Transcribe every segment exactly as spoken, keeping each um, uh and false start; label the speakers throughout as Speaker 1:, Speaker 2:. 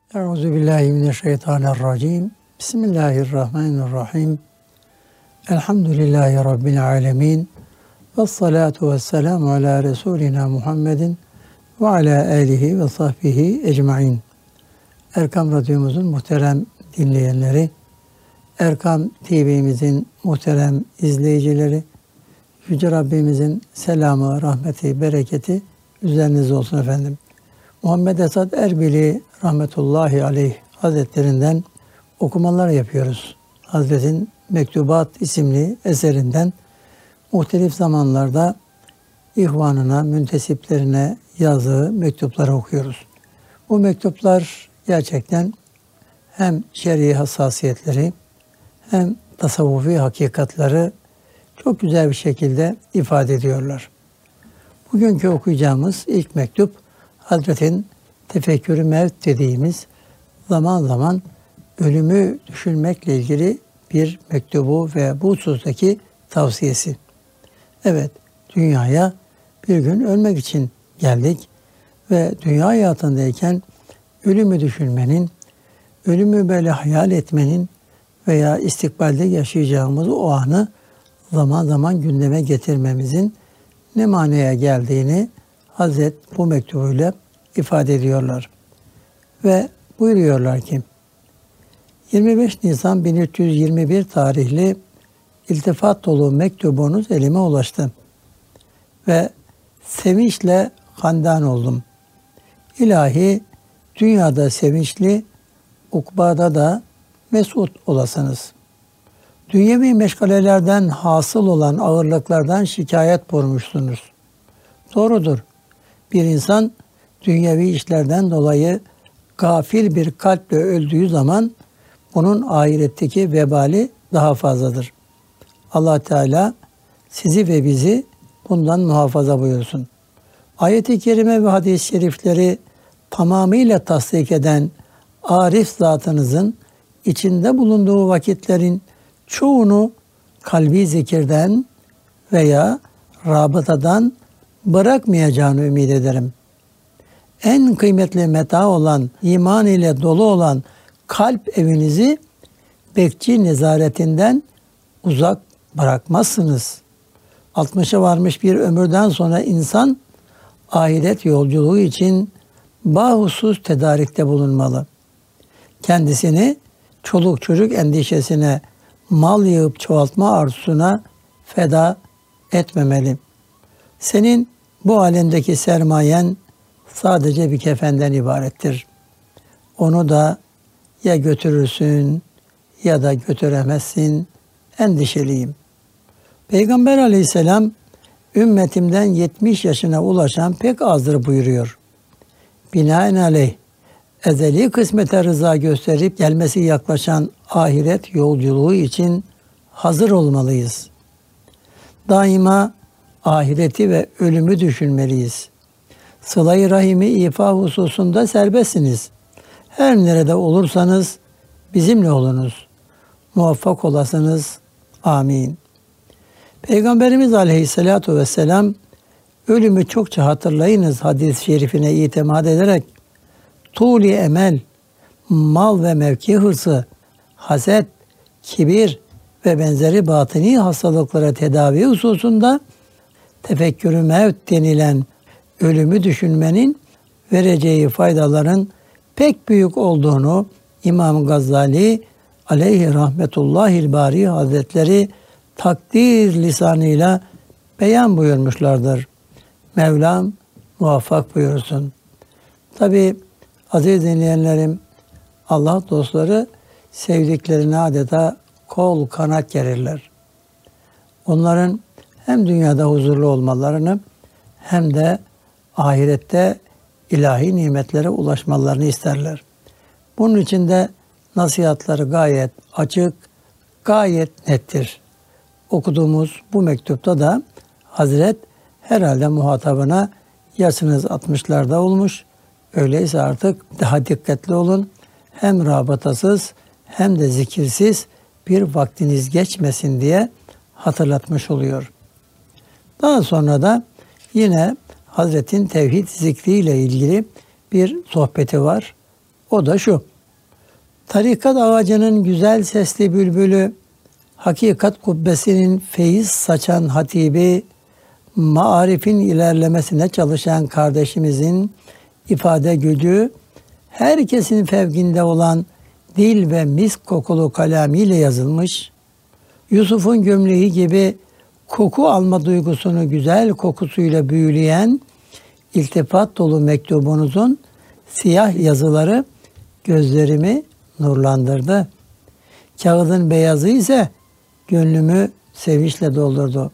Speaker 1: Euzubillahimineşşeytanirracim. Bismillahirrahmanirrahim. Elhamdülillahi Rabbil alemin. Vessalatu vesselamu ala Resulina Muhammedin ve ala alihi ve sahbihi ecmain. Erkam Radyomuzun muhterem dinleyenleri, Erkam T V'mizin muhterem izleyicileri, Yüce Rabbimizin selamı, rahmeti, bereketi üzerinize olsun efendim. Muhammed Esad Erbili rahmetullahi aleyh hazretlerinden okumalar yapıyoruz. Hazretin Mektubat isimli eserinden muhtelif zamanlarda ihvanına, müntesiplerine yazdığı mektupları okuyoruz. Bu mektuplar gerçekten hem şer'i hassasiyetleri hem tasavvufi hakikatları çok güzel bir şekilde ifade ediyorlar. Bugünkü okuyacağımız ilk mektup Hazretin tefekkürü mevt dediğimiz zaman zaman ölümü düşünmekle ilgili bir mektubu ve bu husustaki tavsiyesi. Evet, dünyaya bir gün ölmek için geldik ve dünya hayatındayken ölümü düşünmenin, ölümü böyle hayal etmenin veya istikbalde yaşayacağımız o anı zaman zaman gündeme getirmemizin ne manaya geldiğini Hazret bu mektubuyla ifade ediyorlar. Ve buyuruyorlar ki, yirmi beş Nisan bin üç yüz yirmi bir tarihli iltifat dolu mektubunuz elime ulaştı. Ve sevinçle handan oldum. İlahi dünyada sevinçli, ukbada da mesut olasınız. Dünyevi meşgalelerden hasıl olan ağırlıklardan şikayet buyurmuşsunuz. Doğrudur. Bir insan dünyevi işlerden dolayı gafil bir kalple öldüğü zaman bunun ahiretteki vebali daha fazladır. Allah Teala sizi ve bizi bundan muhafaza buyursun. Ayet-i kerime ve hadis-i şerifleri tamamıyla tasdik eden arif zatınızın içinde bulunduğu vakitlerin çoğunu kalbi zikirden veya rabıtadan bırakmayacağını ümit ederim. En kıymetli meta olan, iman ile dolu olan kalp evinizi bekçi nezaretinden uzak bırakmazsınız. altmışa varmış bir ömürden sonra insan ahiret yolculuğu için bahusus tedarikte bulunmalı. Kendisini çoluk çocuk endişesine, mal yığıp çoğaltma arzusuna feda etmemeli. Senin bu alemdeki sermayen sadece bir kefenden ibarettir. Onu da ya götürürsün ya da götüremezsin, endişeliyim. Peygamber aleyhisselam ümmetimden yetmiş yaşına ulaşan pek azdır buyuruyor. Binaenaleyh ezeli kısmete rıza gösterip gelmesi yaklaşan ahiret yolculuğu için hazır olmalıyız. Daima ahireti ve ölümü düşünmeliyiz. Sıla-i rahimi ifa hususunda serbestsiniz. Her nerede olursanız bizimle olunuz. Muvaffak olasınız. Amin. Peygamberimiz aleyhissalatu vesselam ölümü çokça hatırlayınız hadis-i şerifine itimat ederek tuli emel, mal ve mevki hırsı, haset, kibir ve benzeri batini hastalıklara tedavi hususunda tefekkürü mevt denilen ölümü düşünmenin vereceği faydaların pek büyük olduğunu İmam Gazali aleyhi rahmetullahil bari hazretleri takdir lisanıyla beyan buyurmuşlardır. Mevlam muvaffak buyursun. Tabi aziz dinleyenlerim, Allah dostları sevdiklerine adeta kol kanat gerirler. Onların hem dünyada huzurlu olmalarını hem de ahirette ilahi nimetlere ulaşmalarını isterler. Bunun için de nasihatları gayet açık, gayet nettir. Okuduğumuz bu mektupta da Hazret herhalde muhatabına yaşınız altmışlarda olmuş, öyleyse artık daha dikkatli olun. Hem rabıtasız hem de zikirsiz bir vaktiniz geçmesin diye hatırlatmış oluyor. Daha sonra da yine Hazretin tevhid zikriyle ilgili bir sohbeti var. O da şu: tarikat ağacının güzel sesli bülbülü, hakikat kubbesinin feyiz saçan hatibi, maarifin ilerlemesine çalışan kardeşimizin ifade gücü, herkesin fevkinde olan dil ve misk kokulu kalamiyle yazılmış, Yusuf'un gömleği gibi koku alma duygusunu güzel kokusuyla büyüleyen iltifat dolu mektubunuzun siyah yazıları gözlerimi nurlandırdı. Kağıdın beyazı ise gönlümü sevinçle doldurdu.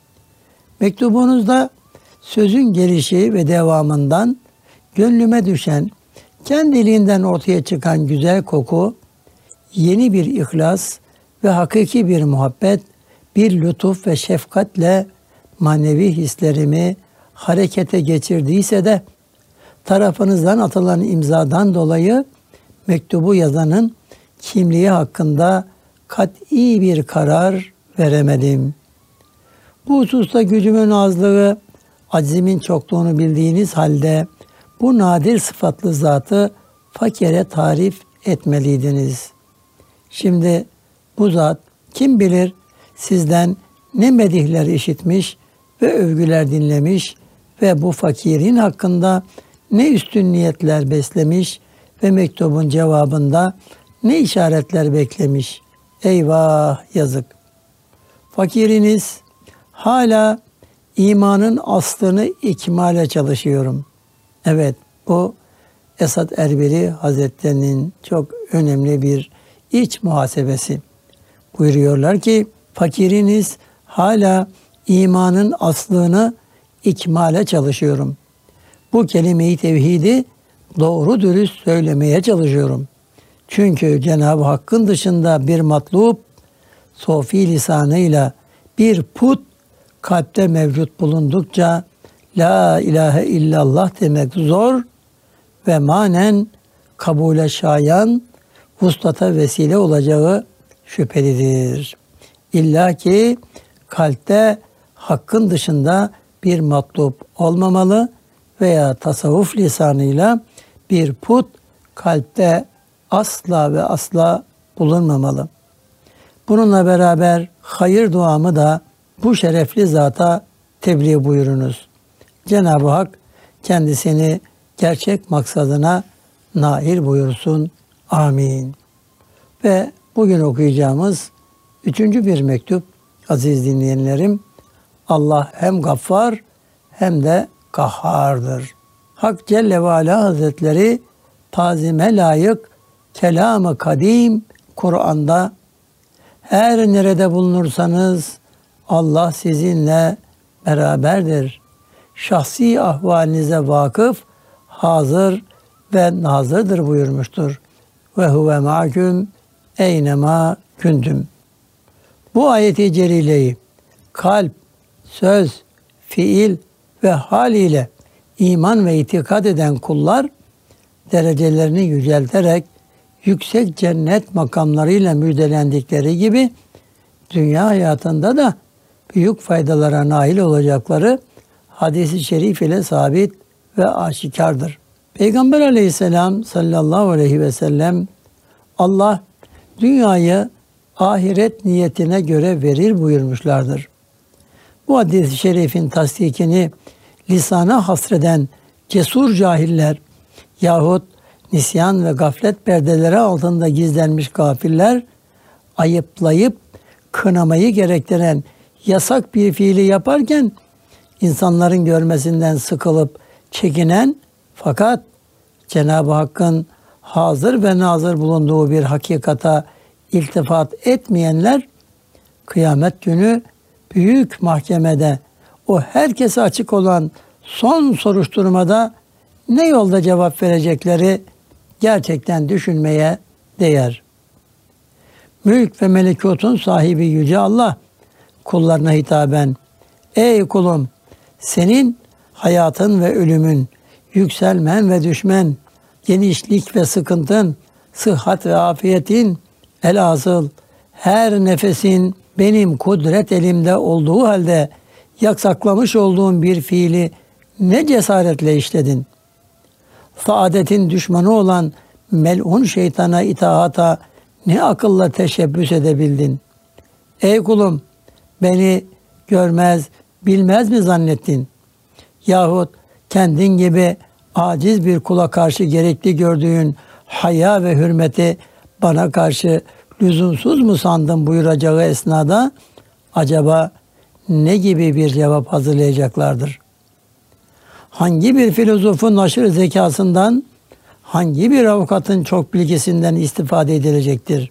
Speaker 1: Mektubunuzda sözün gelişi ve devamından gönlüme düşen, kendiliğinden ortaya çıkan güzel koku, yeni bir ihlas ve hakiki bir muhabbet, bir lütuf ve şefkatle manevi hislerimi harekete geçirdiyse de tarafınızdan atılan imzadan dolayı mektubu yazanın kimliği hakkında kat'i bir karar veremedim. Bu hususta gücümün azlığı, acizimin çokluğunu bildiğiniz halde bu nadir sıfatlı zatı fakire tarif etmeliydiniz. Şimdi bu zat kim bilir sizden ne medihler işitmiş ve övgüler dinlemiş ve bu fakirin hakkında ne üstün niyetler beslemiş ve mektubun cevabında ne işaretler beklemiş. Eyvah, yazık. Fakiriniz hala imanın aslını ikmale çalışıyorum. Evet, bu Esad Erbili Hazretleri'nin çok önemli bir iç muhasebesi. Buyuruyorlar ki, fakiriniz hala imanın aslını ikmale çalışıyorum. Bu kelime-i tevhidi doğru dürüst söylemeye çalışıyorum. Çünkü Cenab-ı Hakk'ın dışında bir matlub, sofi lisanıyla bir put kalpte mevcut bulundukça la ilahe illallah demek zor ve manen kabule şayan, vuslata vesile olacağı şüphelidir. İlla ki kalpte Hakk'ın dışında bir matlub olmamalı veya tasavvuf lisanıyla bir put kalpte asla ve asla bulunmamalı. Bununla beraber hayır duamı da bu şerefli zata tebliğ buyurunuz. Cenab-ı Hak kendisini gerçek maksadına nail buyursun. Amin. Ve bugün okuyacağımız üçüncü bir mektup aziz dinleyenlerim. Allah hem gaffar hem de kahhardır. Hak Celle ve Ala Hazretleri tazime layık kelam-ı kadim Kur'an'da her nerede bulunursanız Allah sizinle beraberdir. Şahsi ahvalinize vakıf, hazır ve nazırdır buyurmuştur. Ve huve ma'küm eynema küntüm. Bu ayeti celileyi kalp, söz, fiil ve hal ile iman ve itikad eden kullar derecelerini yücelterek yüksek cennet makamlarıyla müjdelendikleri gibi dünya hayatında da büyük faydalara nail olacakları hadis-i şerif ile sabit ve aşikardır. Peygamber aleyhisselam sallallahu aleyhi ve sellem Allah dünyayı ahiret niyetine göre verir buyurmuşlardır. Bu hadis-i şerifin tasdikini lisana hasreden cesur cahiller yahut nisyan ve gaflet perdeleri altında gizlenmiş gafiller ayıplayıp kınamayı gerektiren yasak bir fiili yaparken insanların görmesinden sıkılıp çekinen fakat Cenab-ı Hakk'ın hazır ve nazır bulunduğu bir hakikata iltifat etmeyenler kıyamet günü büyük mahkemede o herkese açık olan son soruşturmada ne yolda cevap verecekleri gerçekten düşünmeye değer. Mülk ve melekutun sahibi Yüce Allah kullarına hitaben ey kulum senin hayatın ve ölümün, yükselmen ve düşmen, genişlik ve sıkıntın, sıhhat ve afiyetin, elhasıl her nefesin benim kudret elimde olduğu halde yasaklamış olduğum bir fiili ne cesaretle işledin? Saadetin düşmanı olan mel'un şeytana itaata ne akılla teşebbüs edebildin? Ey kulum, beni görmez, bilmez mi zannettin? Yahut kendin gibi aciz bir kula karşı gerekli gördüğün haya ve hürmeti bana karşı lüzumsuz mu sandın buyuracağı esnada acaba ne gibi bir cevap hazırlayacaklardır? Hangi bir filozofun aşırı zekasından, hangi bir avukatın çok bilgisinden istifade edilecektir?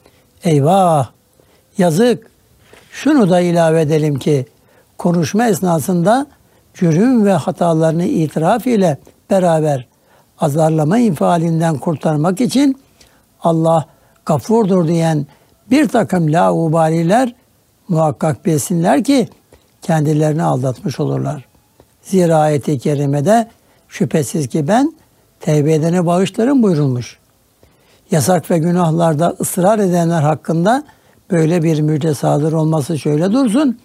Speaker 1: Eyvah! Yazık! Şunu da ilave edelim ki, konuşma esnasında cürüm ve hatalarını itiraf ile beraber azarlama infialinden kurtarmak için Allah gafurdur diyen bir takım laubaliler muhakkak bilsinler ki kendilerini aldatmış olurlar. Zira ayet-i kerimede şüphesiz ki ben tevbe edene bağışlarım buyurulmuş. Yasak ve günahlarda ısrar edenler hakkında böyle bir müjde sadır olması şöyle dursun.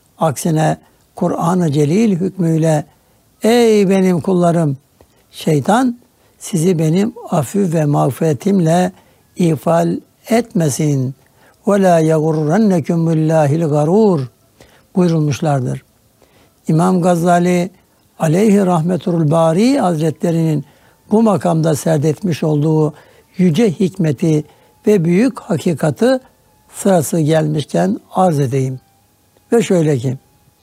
Speaker 1: Aksine Kur'an-ı Celil hükmüyle ey benim kullarım, şeytan sizi benim afü ve mağfiretimle ifal etmesin. وَلَا يَغُرَّنَّكُمُ اللّٰهِ الْغَرُورِ buyurulmuşlardır. İmam Gazali aleyhi rahmetul bari hazretlerinin bu makamda serdetmiş olduğu yüce hikmeti ve büyük hakikati sırası gelmişken arz edeyim. Ve şöyle ki,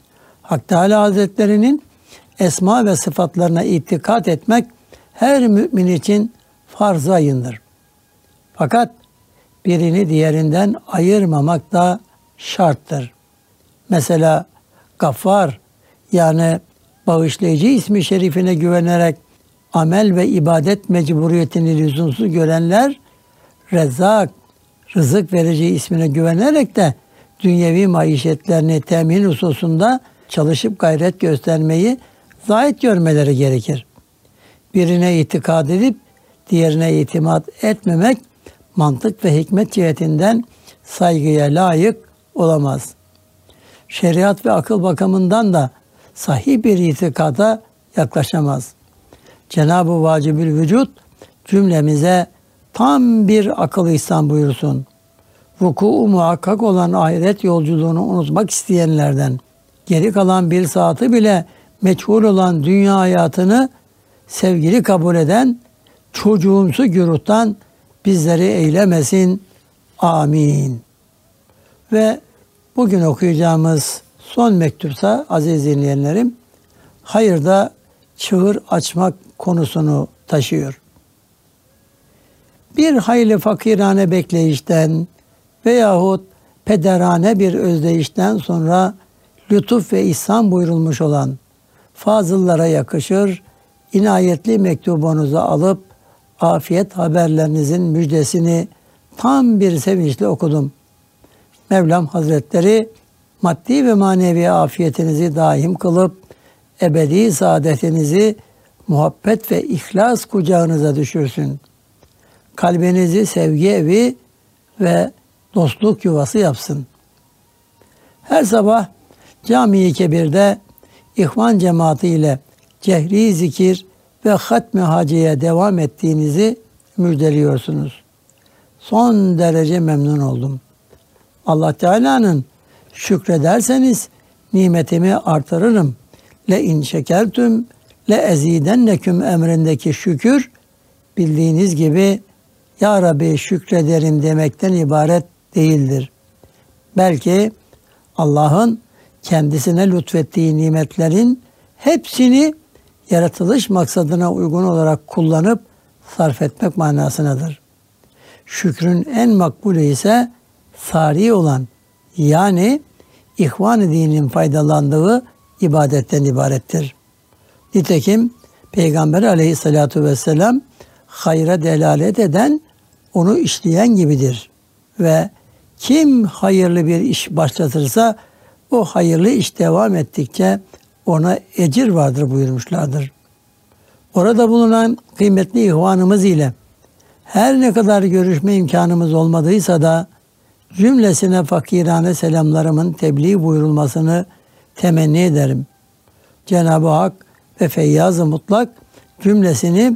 Speaker 1: Hak Teâlâ Hazretlerinin esma ve sıfatlarına itikat etmek her mümin için farz-ı ayındır. Fakat birini diğerinden ayırmamak da şarttır. Mesela Gaffar yani bağışlayıcı ismi şerifine güvenerek amel ve ibadet mecburiyetini lüzumsuz görenler, Rezzak, rızık verici ismine güvenerek de dünyevi maişetlerini temin hususunda çalışıp gayret göstermeyi zahit görmeleri gerekir. Birine itikad edip diğerine itimat etmemek mantık ve hikmet cihetinden saygıya layık olamaz. Şeriat ve akıl bakımından da sahih bir itikada yaklaşamaz. Cenab-ı Vacibül Vücud cümlemize tam bir akıl ihsan buyursun. Vuku muhakkak olan ahiret yolculuğunu unutmak isteyenlerden, geri kalan bir saati bile meçhul olan dünya hayatını sevgili kabul eden çocuğumsu güruhtan bizleri eylemesin. Amin. Ve bugün okuyacağımız son mektupsa aziz dinleyenlerim, hayırda çığır açmak konusunu taşıyor. Bir hayli fakirane bekleyişten veyahut pederane bir özdeyişten sonra lütuf ve ihsan buyurulmuş olan fazıllara yakışır, inayetli mektubunuzu alıp afiyet haberlerinizin müjdesini tam bir sevinçle okudum. Mevlam Hazretleri maddi ve manevi afiyetinizi daim kılıp ebedi saadetinizi muhabbet ve ihlas kucağınıza düşürsün. Kalbinizi sevgi evi ve dostluk yuvası yapsın. Her sabah Cami-i Kebir'de İhvan cemaati ile cehri zikir ve hatmi hacıya devam ettiğinizi müjdeliyorsunuz. Son derece memnun oldum. Allah Teala'nın şükrederseniz nimetimi artırırım. Le in şekertüm le ezidenneküm emrindeki şükür bildiğiniz gibi Ya Rabbi şükrederim demekten ibaret değildir. Belki Allah'ın kendisine lütfettiği nimetlerin hepsini yaratılış maksadına uygun olarak kullanıp sarf etmek manasınadır. Şükrün en makbulü ise sari olan yani İhvan-ı Din'in faydalandığı ibadetten ibarettir. Nitekim Peygamber aleyhissalatu vesselam hayra delalet eden onu işleyen gibidir. Ve kim hayırlı bir iş başlatırsa o hayırlı iş devam ettikçe ona ecir vardır buyurmuşlardır. Orada bulunan kıymetli ihvanımız ile her ne kadar görüşme imkanımız olmadıysa da cümlesine fakirane selamlarımın tebliğ buyurulmasını temenni ederim. Cenab-ı Hak ve Feyyaz-ı Mutlak cümlesini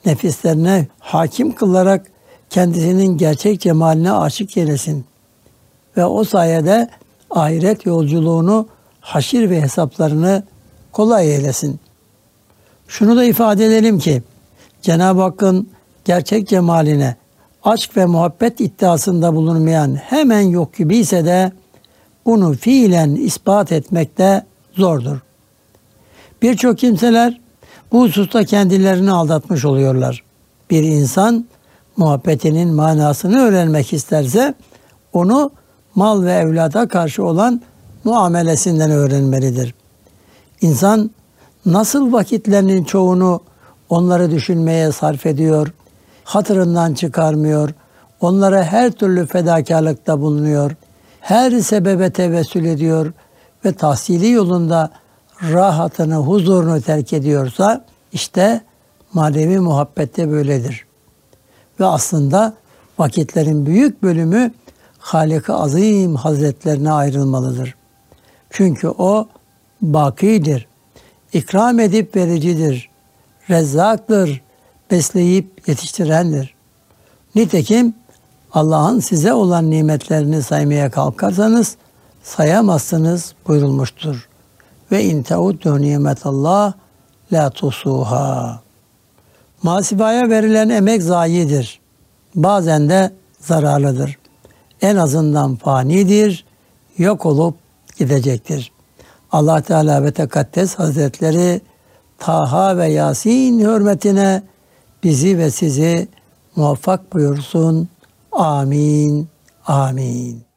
Speaker 1: nefislerine hakim kılarak kendisinin gerçek cemaline aşık eylesin. Ve o sayede ahiret yolculuğunu, haşir ve hesaplarını kolay eylesin. Şunu da ifade edelim ki, Cenab-ı Hakk'ın gerçek cemaline aşk ve muhabbet iddiasında bulunmayan hemen yok gibi ise de bunu fiilen ispat etmek de zordur. Birçok kimseler bu hususta kendilerini aldatmış oluyorlar. Bir insan muhabbetinin manasını öğrenmek isterse onu mal ve evlada karşı olan muamelesinden öğrenmelidir. İnsan nasıl vakitlerinin çoğunu onları düşünmeye sarf ediyor, hatırından çıkarmıyor, onlara her türlü fedakarlıkta bulunuyor, her sebebe tevessül ediyor ve tahsili yolunda rahatını, huzurunu terk ediyorsa işte manevi muhabbette böyledir. Ve aslında vakitlerin büyük bölümü Halik-i Azim Hazretlerine ayrılmalıdır. Çünkü o bakidir, ikram edip vericidir, rezzaktır, besleyip yetiştirendir. Nitekim Allah'ın size olan nimetlerini saymaya kalkarsanız sayamazsınız buyurulmuştur. Ve in teuddu nimetallah la tusuha. Masibaya verilen emek zayidir. Bazen de zararlıdır. En azından fanidir, yok olup gidecektir. Allah Teala ve Tekaddes Hazretleri Taha ve Yasin hürmetine bizi ve sizi muvaffak buyursun. Amin. Amin.